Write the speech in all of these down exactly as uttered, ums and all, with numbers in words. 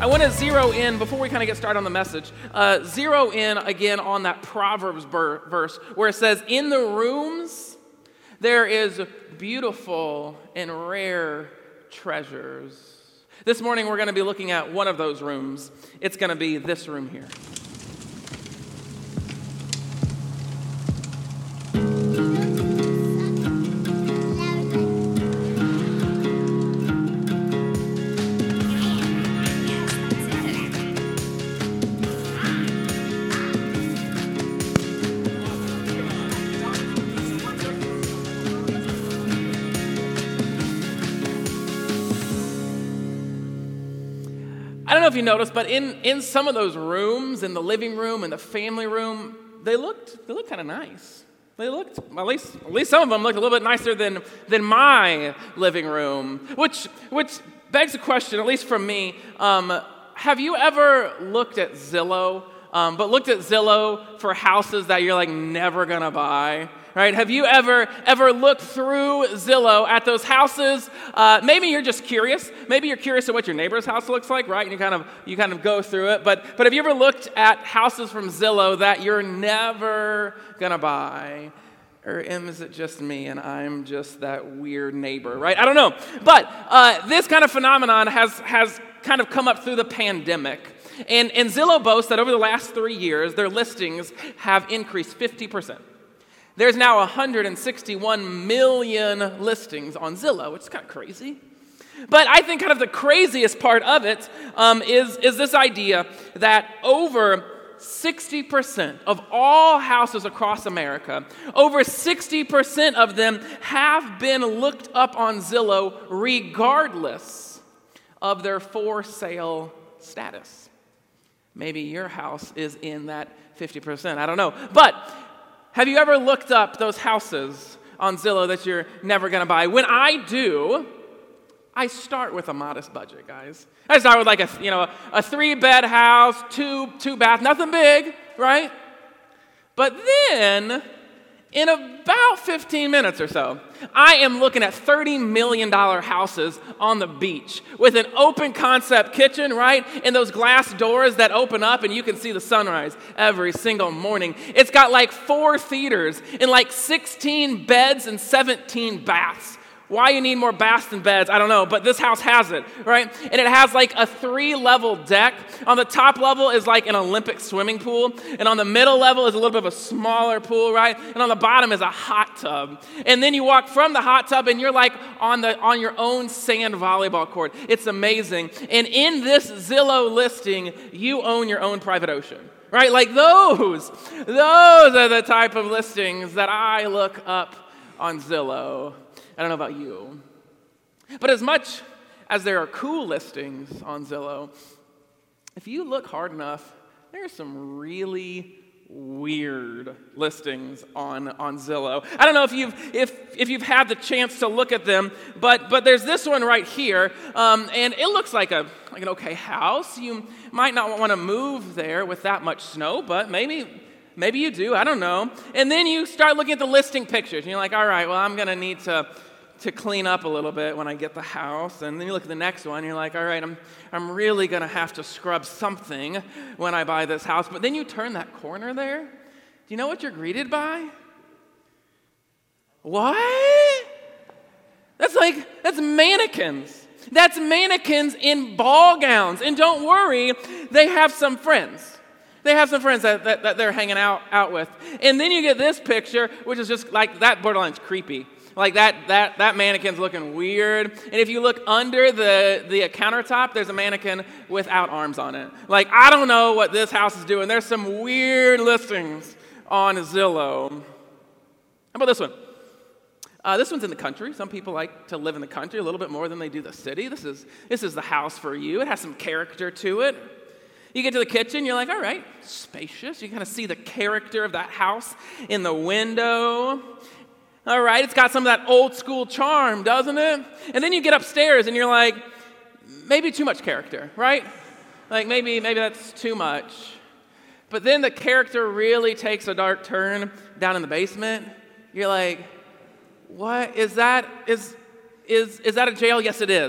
I want to zero in, before we kind of get started on the message, uh, zero in again on that Proverbs ber- verse where it says, in the rooms there is beautiful and rare treasures. This morning we're going to be looking at one of those rooms. It's going to be this room here. I don't know if you noticed, but in, in some of those rooms, in the living room and the family room, they looked they looked kind of nice. They looked, at least at least some of them looked a little bit nicer than than my living room, which which begs the question, at least from me, um, have you ever looked at Zillow, um, but looked at Zillow for houses that you're like never gonna buy? Right? Have you ever ever looked through Zillow at those houses? Uh, maybe you're just curious. Maybe you're curious at what your neighbor's house looks like, right? And you kind of you kind of go through it. But but have you ever looked at houses from Zillow that you're never gonna buy? Or is it just me and I'm just that weird neighbor, right? I don't know. But uh, this kind of phenomenon has has kind of come up through the pandemic. And, and Zillow boasts that over the last three years, their listings have increased fifty percent. There's now one hundred sixty-one million listings on Zillow. It's kind of crazy. But I think kind of the craziest part of it um, is, is this idea that over sixty percent of all houses across America, over sixty percent of them have been looked up on Zillow regardless of their for sale status. Maybe your house is in that fifty percent. I don't know. But have you ever looked up those houses on Zillow that you're never going to buy? When I do, I start with a modest budget, guys. I start with like a, you know, a three-bed house, two, two bath, nothing big, right? But then, in about fifteen minutes or so, I am looking at thirty million dollars houses on the beach with an open concept kitchen, right? And those glass doors that open up and you can see the sunrise every single morning. It's got like four theaters and like sixteen beds and seventeen baths. Why you need more baths than beds, I don't know, but this house has it, right? And it has like a three-level deck. On the top level is like an Olympic swimming pool, and on the middle level is a little bit of a smaller pool, right? And on the bottom is a hot tub. And then you walk from the hot tub and you're like on the on your own sand volleyball court. It's amazing. And in this Zillow listing, you own your own private ocean. Right? Like those, those are the type of listings that I look up on Zillow. I don't know about you. But as much as there are cool listings on Zillow, if you look hard enough, there are some really weird listings on, on Zillow. I don't know if you've if if you've had the chance to look at them, but but there's this one right here, um, and it looks like a like an okay house. You might not want to move there with that much snow, but maybe maybe you do. I don't know. And then you start looking at the listing pictures, and you're like, all right, well, I'm gonna need to. to clean up a little bit when I get the house. And then you look at the next one, and you're like, all right, I'm I'm really going to have to scrub something when I buy this house. But then you turn that corner there. Do you know what you're greeted by? What? That's like, that's mannequins. That's mannequins in ball gowns. And don't worry, they have some friends. They have some friends that, that, that they're hanging out, out with. And then you get this picture, which is just like, that borderline's creepy. Like that that that mannequin's looking weird. And if you look under the, the countertop, there's a mannequin without arms on it. Like, I don't know what this house is doing. There's some weird listings on Zillow. How about this one? Uh, this one's in the country. Some people like to live in the country a little bit more than they do the city. This is this is the house for you. It has some character to it. You get to the kitchen, you're like, all right, spacious. You kind of see the character of that house in the window. All right, it's got some of that old school charm, doesn't it? And then you get upstairs and you're like, maybe too much character, right? Like maybe maybe that's too much. But then the character really takes a dark turn down in the basement. You're like, what is that? Is is is that a jail? Yes, it is.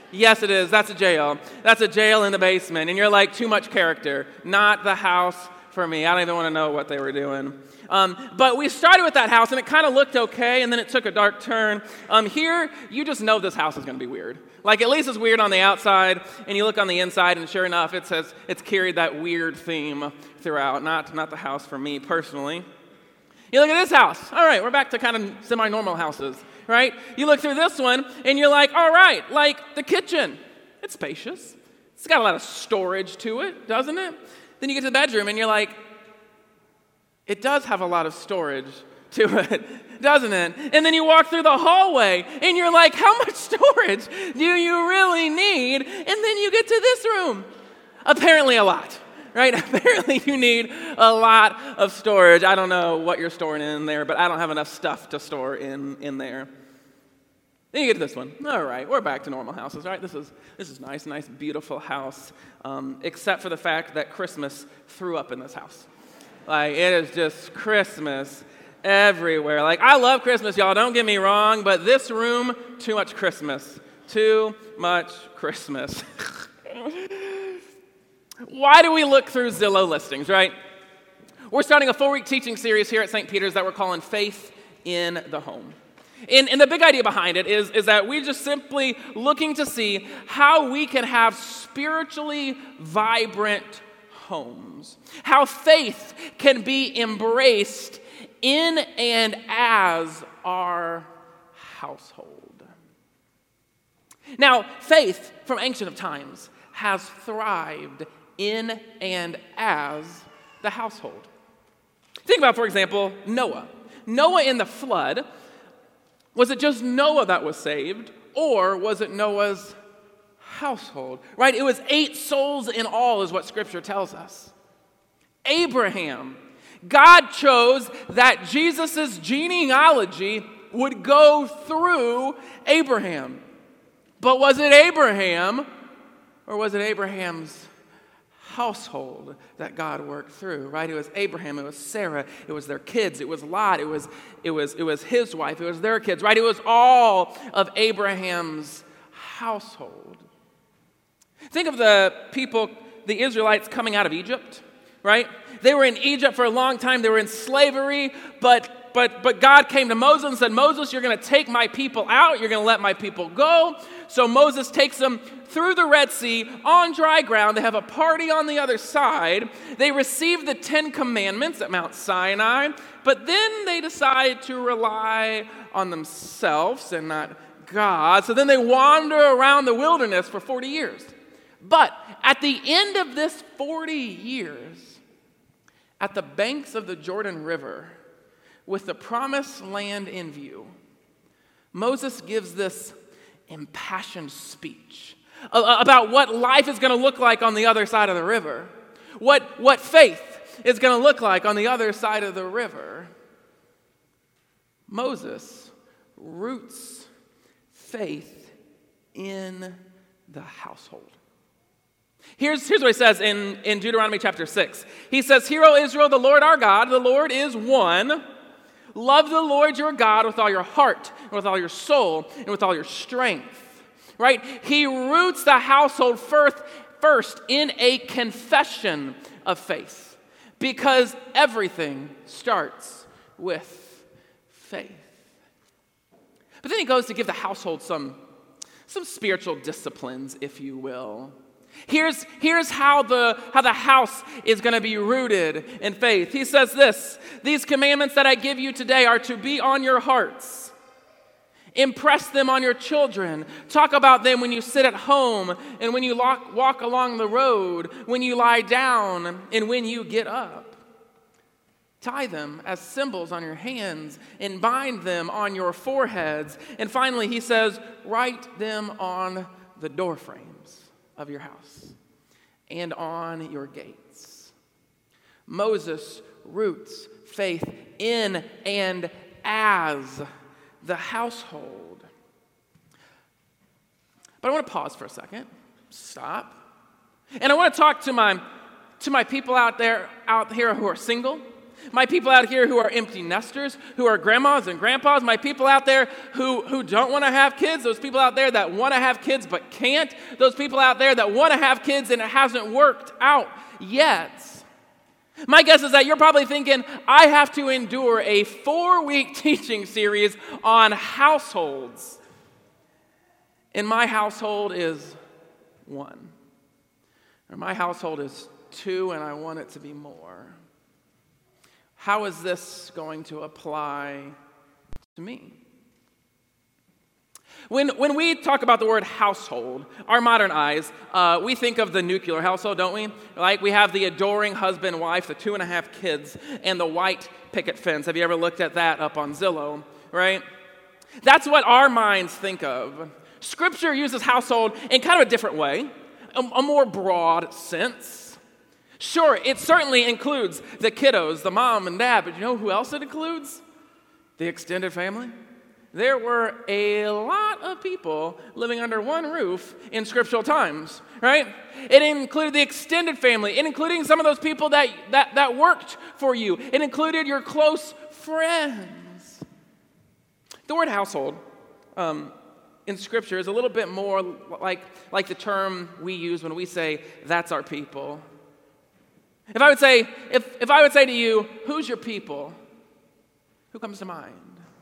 Yes, it is. That's a jail. That's a jail in the basement. And you're like, too much character. Not the house for me. I don't even want to know what they were doing. Um, but we started with that house, and it kind of looked okay, and then it took a dark turn. Um, here, you just know this house is going to be weird. Like, at least it's weird on the outside, and you look on the inside, and sure enough, it says it's carried that weird theme throughout. Not, not the house for me personally. You look at this house. All right, we're back to kind of semi-normal houses, right? You look through this one, and you're like, all right, like the kitchen. It's spacious. It's got a lot of storage to it, doesn't it? Then you get to the bedroom, and you're like, it does have a lot of storage to it, doesn't it? And then you walk through the hallway, and you're like, how much storage do you really need? And then you get to this room. Apparently a lot, right? Apparently you need a lot of storage. I don't know what you're storing in there, but I don't have enough stuff to store in, in there. Then you get to this one. All right, we're back to normal houses, right? This is this is nice, nice, beautiful house, um, except for the fact that Christmas threw up in this house. Like, it is just Christmas everywhere. Like, I love Christmas, y'all, don't get me wrong, but this room, too much Christmas. Too much Christmas. Why do we look through Zillow listings, right? We're starting a four-week teaching series here at Saint Peter's that we're calling Faith in the Home. And, and the big idea behind it is, is that we're just simply looking to see how we can have spiritually vibrant homes. How faith can be embraced in and as our household. Now, faith from ancient of times has thrived in and as the household. Think about, for example, Noah. Noah in the flood. Was it just Noah that was saved, or was it Noah's household? Right? It was eight souls in all is what Scripture tells us. Abraham. God chose that Jesus' genealogy would go through Abraham. But was it Abraham, or was it Abraham's household that God worked through, right? It was Abraham, it was Sarah, it was their kids, it was Lot, it was it was it was his wife, it was their kids, right? It was all of Abraham's household. Think of the people, the Israelites coming out of Egypt, right? They were in Egypt for a long time, they were in slavery, but But, but God came to Moses and said, Moses, you're going to take my people out. You're going to let my people go. So Moses takes them through the Red Sea on dry ground. They have a party on the other side. They receive the Ten Commandments at Mount Sinai. But then they decide to rely on themselves and not God. So then they wander around the wilderness for forty years. But at the end of this forty years, at the banks of the Jordan River, with the promised land in view, Moses gives this impassioned speech about what life is going to look like on the other side of the river, what, what faith is going to look like on the other side of the river. Moses roots faith in the household. Here's, here's what he says in, in Deuteronomy chapter six. He says, "Hear, O Israel, the Lord our God, the Lord is one. Love the Lord your God with all your heart, and with all your soul, and with all your strength." Right? He roots the household first, first in a confession of faith, because everything starts with faith. But then he goes to give the household some, some spiritual disciplines, if you will. Here's, here's how the, how the house is going to be rooted in faith. He says this: "These commandments that I give you today are to be on your hearts. Impress them on your children. Talk about them when you sit at home and when you walk, walk along the road, when you lie down and when you get up. Tie them as symbols on your hands and bind them on your foreheads." And finally, he says, "Write them on the doorframes of your house and on your gates." Moses roots faith in and as the household. But I want to pause for a second. Stop. And I want to talk to my to my people out there out here who are single. My people out here who are empty nesters, who are grandmas and grandpas, my people out there who, who don't want to have kids, those people out there that want to have kids but can't, those people out there that want to have kids and it hasn't worked out yet. My guess is that you're probably thinking, I have to endure a four-week teaching series on households. And my household is one. Or my household is two, and I want it to be more. How is this going to apply to me? When, when we talk about the word household, our modern eyes, uh, we think of the nuclear household, don't we? Like we have the adoring husband, wife, the two and a half kids, and the white picket fence. Have you ever looked at that up on Zillow, right? That's what our minds think of. Scripture uses household in kind of a different way, a, a more broad sense. Sure, it certainly includes the kiddos, the mom and dad, but you know who else it includes? The extended family. There were a lot of people living under one roof in scriptural times, right? It included the extended family. It included some of those people that, that, that worked for you. It included your close friends. The word household um, in Scripture is a little bit more like, like the term we use when we say, that's our people. If I would say, if, if I would say to you, who's your people? Who comes to mind?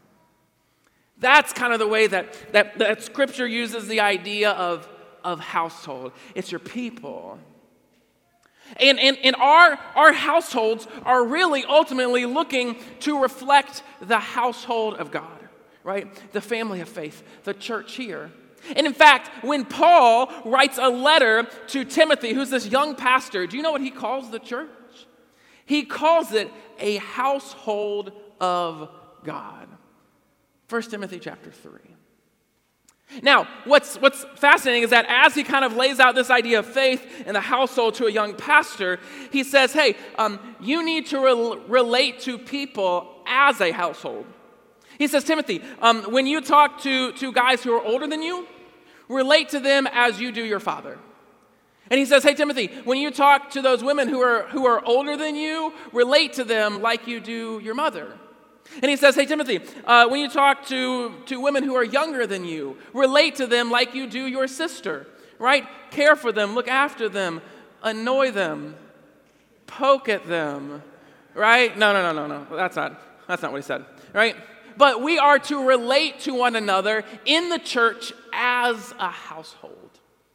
That's kind of the way that, that, that Scripture uses the idea of, of household. It's your people. And, and, and our, our households are really ultimately looking to reflect the household of God, right? The family of faith, the church here. And in fact, when Paul writes a letter to Timothy, who's this young pastor, do you know what he calls the church? He calls it a household of God. First Timothy chapter three. Now, what's, what's fascinating is that as he kind of lays out this idea of faith in the household to a young pastor, he says, hey, um, you need to re- relate to people as a household. He says, Timothy, um, when you talk to, to guys who are older than you, relate to them as you do your father. And he says, hey, Timothy, when you talk to those women who are, who are older than you, relate to them like you do your mother. And he says, hey, Timothy, uh, when you talk to, to women who are younger than you, relate to them like you do your sister, right? Care for them, look after them, annoy them, poke at them, right? No, no, no, no, no. That's not, that's not what he said, right? But we are to relate to one another in the church as a household.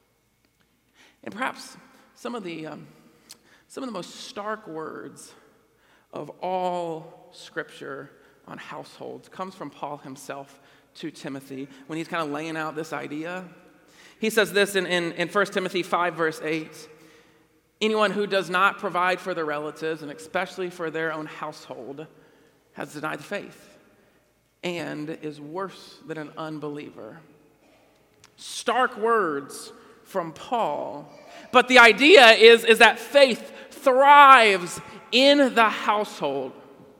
And perhaps some of the um, some of the most stark words of all Scripture on households comes from Paul himself to Timothy when he's kind of laying out this idea. He says this in, in, in First Timothy five, verse eight. Anyone who does not provide for their relatives, and especially for their own household, has denied the faith and is worse than an unbeliever. Stark words from Paul. But the idea is, is that faith thrives in the household.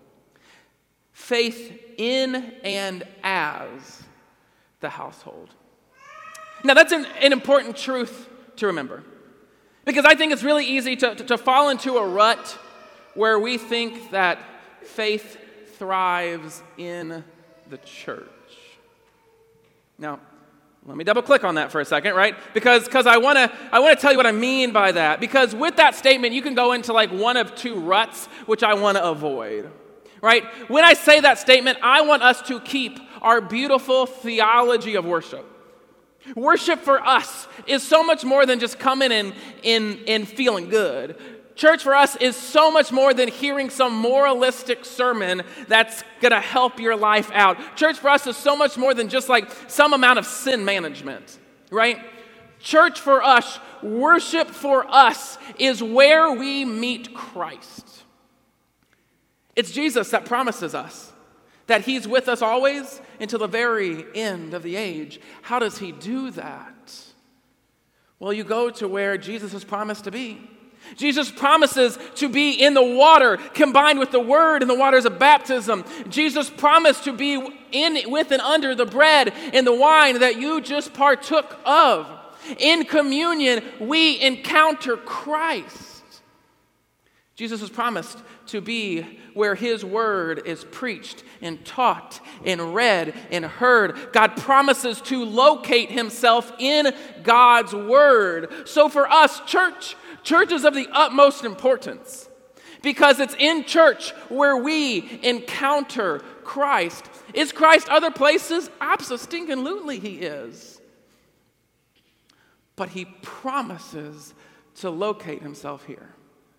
Faith in and as the household. Now that's an, an important truth to remember. Because I think it's really easy to, to, to fall into a rut where we think that faith thrives in the church. Now, let me double click on that for a second, right? Because because I want to I want to tell you what I mean by that. Because with that statement, you can go into like one of two ruts, which I want to avoid, right? When I say that statement, I want us to keep our beautiful theology of worship. Worship for us is so much more than just coming in in and feeling good. Church for us is so much more than hearing some moralistic sermon that's going to help your life out. Church for us is so much more than just like some amount of sin management, right? Church for us, worship for us is where we meet Christ. It's Jesus that promises us that he's with us always until the very end of the age. How does he do that? Well, you go to where Jesus has promised to be. Jesus promises to be in the water combined with the word in the waters of baptism. Jesus promised to be in, with and under the bread and the wine that you just partook of. In communion, we encounter Christ. Jesus was promised to be where his word is preached and taught and read and heard. God promises to locate himself in God's word. So for us, church, church is of the utmost importance because it's in church where we encounter Christ. Is Christ other places? Absolutely he is. But he promises to locate himself here.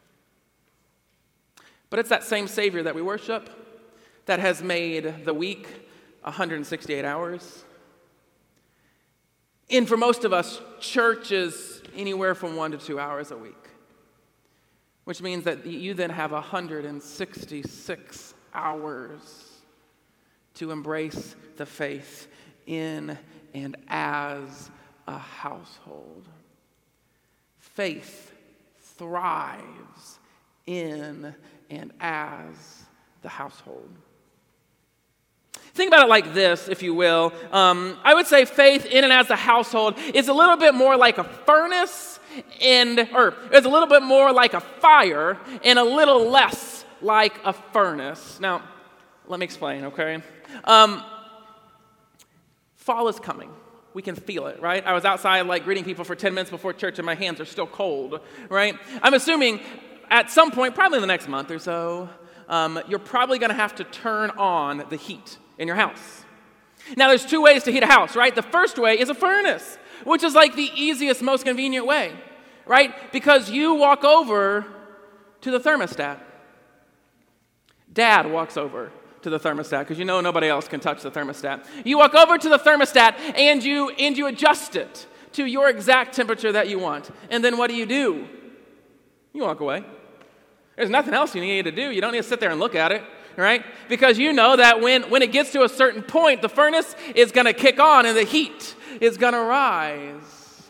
But it's that same Savior that we worship that has made the week one hundred sixty-eight hours. And for most of us, church is anywhere from one to two hours a week, which means that you then have one hundred sixty-six hours to embrace the faith in and as a household. Faith thrives in and as the household. Think about it like this, if you will. Um, I would say faith in and as the household is a little bit more like a furnace, and or it's a little bit more like a fire, and a little less like a furnace. Now, let me explain, okay? Um, fall is coming. We can feel it, right? I was outside like greeting people for ten minutes before church and my hands are still cold, right? I'm assuming at some point, probably in the next month or so, um, you're probably going to have to turn on the heat in your house. Now, there's two ways to heat a house, right? The first way is a furnace, which is like the easiest, most convenient way, right? Because you walk over to the thermostat. Dad walks over to the thermostat because you know nobody else can touch the thermostat. You walk over to the thermostat and you and you adjust it to your exact temperature that you want. And then what do you do? You walk away. There's nothing else you need to do. You don't need to sit there and look at it, right? Because you know that when, when it gets to a certain point, the furnace is going to kick on and the heat is going to rise.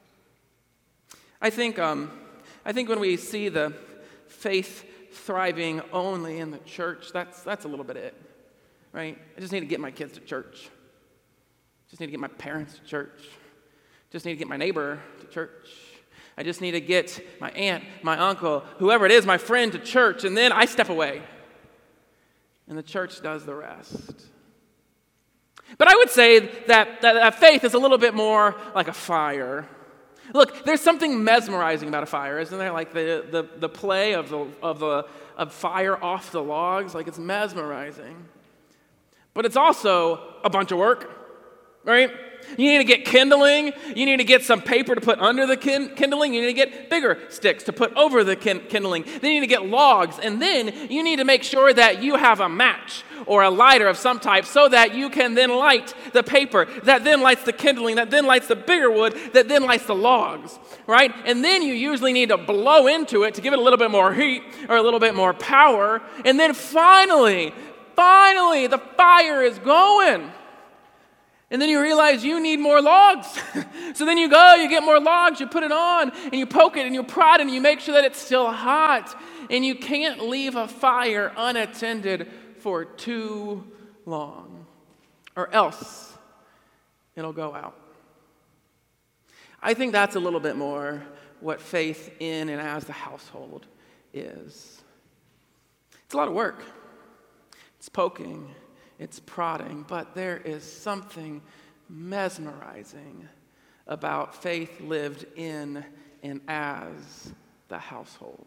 I think, um, I think when we see the faith thriving only in the church, that's, that's a little bit it, right? I just need to get my kids to church. Just need to get my parents to church. Just need to get my neighbor to church. I just need to get my aunt, my uncle, whoever it is, my friend to church, and then I step away. And the church does the rest. But I would say that, that, that faith is a little bit more like a fire. Look, there's something mesmerizing about a fire, isn't there? Like the, the, the play of the of the of fire off the logs, like it's mesmerizing. But it's also a bunch of work, right? You need to get kindling. You need to get some paper to put under the kin- kindling. You need to get bigger sticks to put over the kin- kindling. Then you need to get logs. And then you need to make sure that you have a match or a lighter of some type so that you can then light the paper, that then lights the kindling, that then lights the bigger wood, that then lights the logs, right? And then you usually need to blow into it to give it a little bit more heat or a little bit more power. And then finally, finally, the fire is going. And then you realize you need more logs. So then you go, you get more logs, you put it on, and you poke it, and you prod it, and you make sure that it's still hot. And you can't leave a fire unattended for too long, or else it'll go out. I think that's a little bit more what faith in and as the household is. It's a lot of work. It's poking. It's prodding, but there is something mesmerizing about faith lived in and as the household.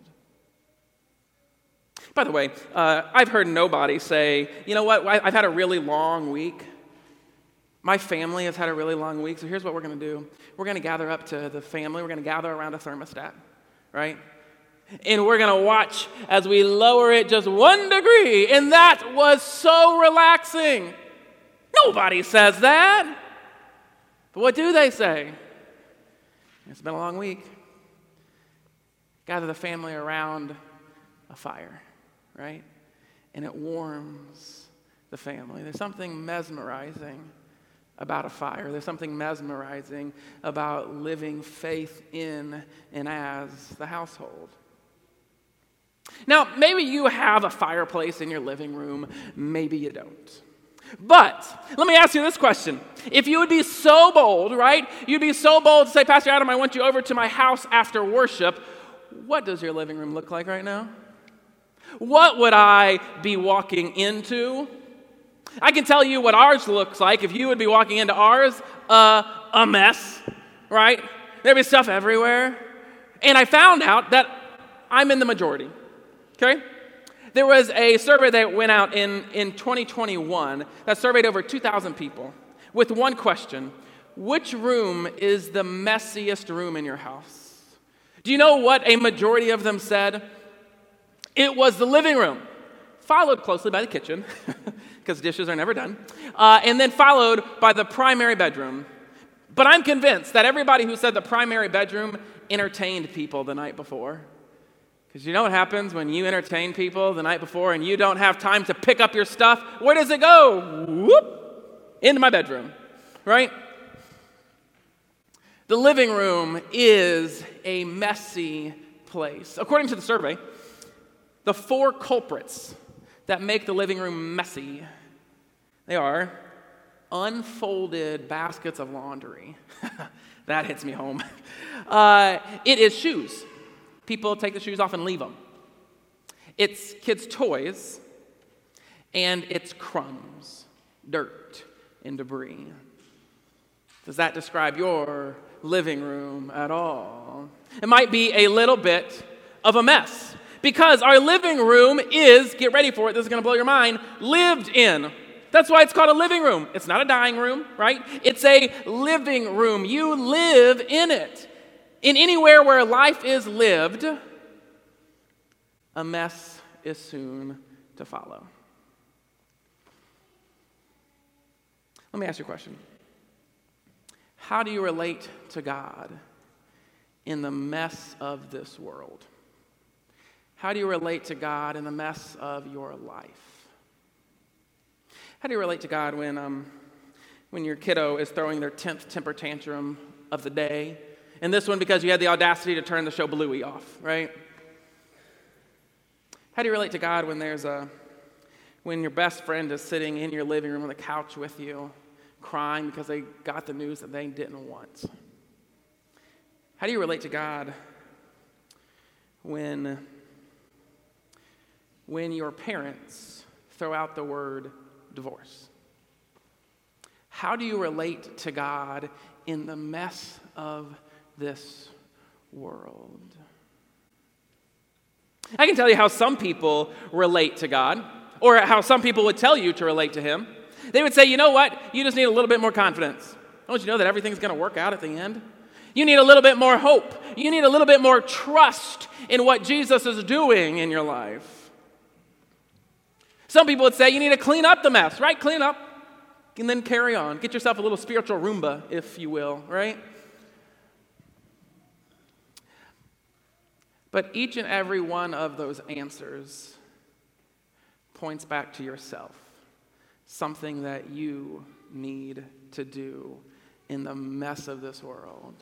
By the way, uh, I've heard nobody say, you know what, I've had a really long week. My family has had a really long week, so here's what we're going to do. We're going to gather up to the family. We're going to gather around a thermostat, right? And we're going to watch as we lower it just one degree. And that was so relaxing. Nobody says that. But what do they say? It's been a long week. Gather the family around a fire, right? And it warms the family. There's something mesmerizing about a fire. There's something mesmerizing about living faith in and as the household. Now, maybe you have a fireplace in your living room. Maybe you don't. But let me ask you this question. If you would be so bold, right? You'd be so bold to say, Pastor Adam, I want you over to my house after worship. What does your living room look like right now? What would I be walking into? I can tell you what ours looks like if you would be walking into ours. Uh, a mess, right? There'd be stuff everywhere. And I found out that I'm in the majority, okay? There was a survey that went out in, in twenty twenty-one that surveyed over two thousand people with one question: which room is the messiest room in your house? Do you know what a majority of them said? It was the living room, followed closely by the kitchen, because dishes are never done, uh, and then followed by the primary bedroom. But I'm convinced that everybody who said the primary bedroom entertained people the night before. Because you know what happens when you entertain people the night before and you don't have time to pick up your stuff? Where does it go? Whoop! Into my bedroom, right? The living room is a messy place. According to the survey, the four culprits that make the living room messy, they are unfolded baskets of laundry. That hits me home. Uh, it is shoes. People take the shoes off and leave them. It's kids' toys, and it's crumbs, dirt, and debris. Does that describe your living room at all? It might be a little bit of a mess, because our living room is, get ready for it, this is going to blow your mind, lived in. That's why it's called a living room. It's not a dying room, right? It's a living room. You live in it. In anywhere where life is lived, a mess is soon to follow. Let me ask you a question. How do you relate to God in the mess of this world? How do you relate to God in the mess of your life? How do you relate to God when, um, when your kiddo is throwing their tenth temper tantrum of the day? And this one because you had the audacity to turn the show Bluey off, right? How do you relate to God when there's a, when your best friend is sitting in your living room on the couch with you, crying because they got the news that they didn't want? How do you relate to God when, when your parents throw out the word divorce? How do you relate to God in the mess of this world? I can tell you how some people relate to God, or how some people would tell you to relate to Him. They would say, you know what? You just need a little bit more confidence. Don't you know that everything's going to work out at the end? You need a little bit more hope. You need a little bit more trust in what Jesus is doing in your life. Some people would say you need to clean up the mess, right? Clean up and then carry on. Get yourself a little spiritual Roomba, if you will, right? But each and every one of those answers points back to yourself, something that you need to do in the mess of this world.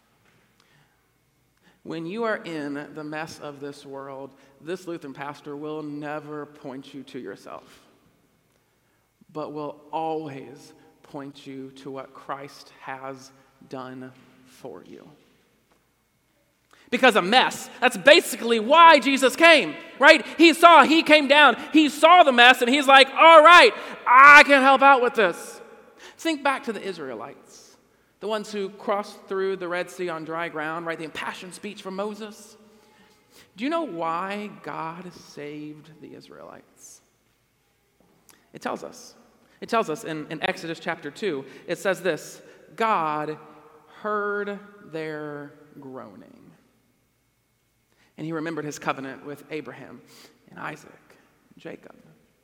When you are in the mess of this world, this Lutheran pastor will never point you to yourself, but will always point you to what Christ has done for you. Because a mess, that's basically why Jesus came, right? He saw, he came down, he saw the mess, and he's like, all right, I can help out with this. Think back to the Israelites, the ones who crossed through the Red Sea on dry ground, right? The impassioned speech from Moses. Do you know why God saved the Israelites? It tells us. It tells us in, in Exodus chapter two, it says this: God heard their groaning. And he remembered his covenant with Abraham and Isaac and Jacob.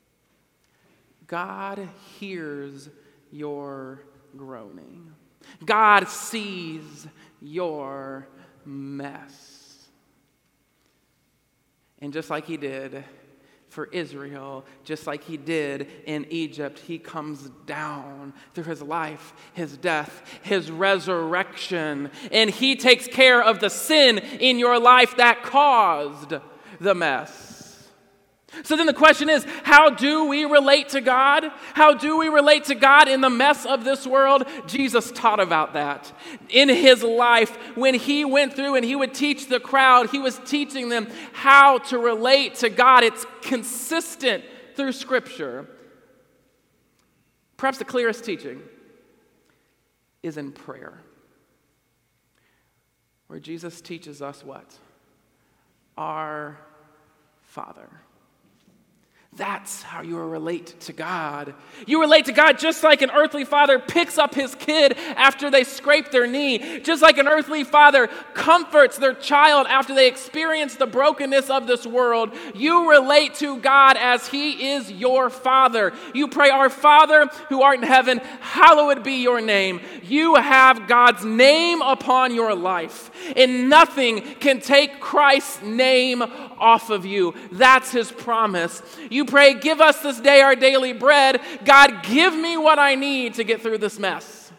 God hears your groaning. God sees your mess. And just like he did for Israel, just like he did in Egypt, he comes down through his life, his death, his resurrection, and he takes care of the sin in your life that caused the mess. So then the question is, how do we relate to God? How do we relate to God in the mess of this world? Jesus taught about that. In his life, when he went through and he would teach the crowd, he was teaching them how to relate to God. It's consistent through Scripture. Perhaps the clearest teaching is in prayer, where Jesus teaches us what? Our Father. That's how you relate to God. You relate to God just like an earthly father picks up his kid after they scrape their knee. Just like an earthly father comforts their child after they experience the brokenness of this world. You relate to God as he is your Father. You pray, "Our Father who art in heaven, hallowed be your name." You have God's name upon your life. And nothing can take Christ's name off of you. That's his promise. You pray, "Give us this day our daily bread." God, give me what I need to get through this mess.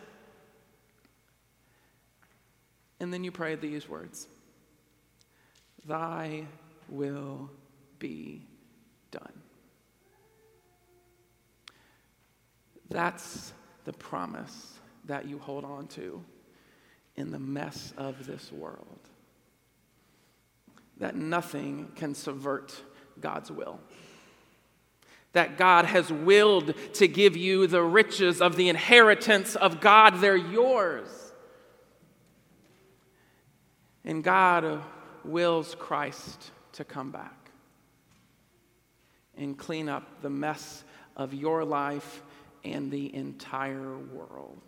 And then you pray these words, "Thy will be done." That's the promise that you hold on to in the mess of this world. That nothing can subvert God's will. That God has willed to give you the riches of the inheritance of God. They're yours. And God wills Christ to come back and clean up the mess of your life and the entire world.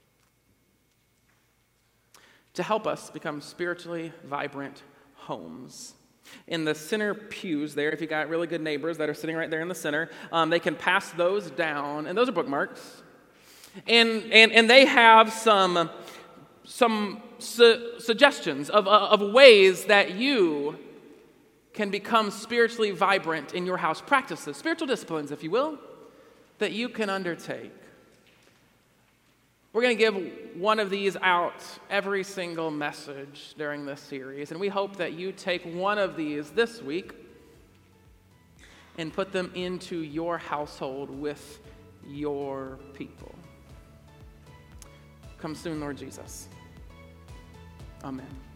To help us become spiritually vibrant homes. In the center pews there, if you got really good neighbors that are sitting right there in the center, um, they can pass those down, and those are bookmarks. And and and they have some some su- suggestions of of ways that you can become spiritually vibrant in your house. Practices, spiritual disciplines, if you will, that you can undertake. We're going to give one of these out every single message during this series, and we hope that you take one of these this week and put them into your household with your people. Come soon, Lord Jesus. Amen.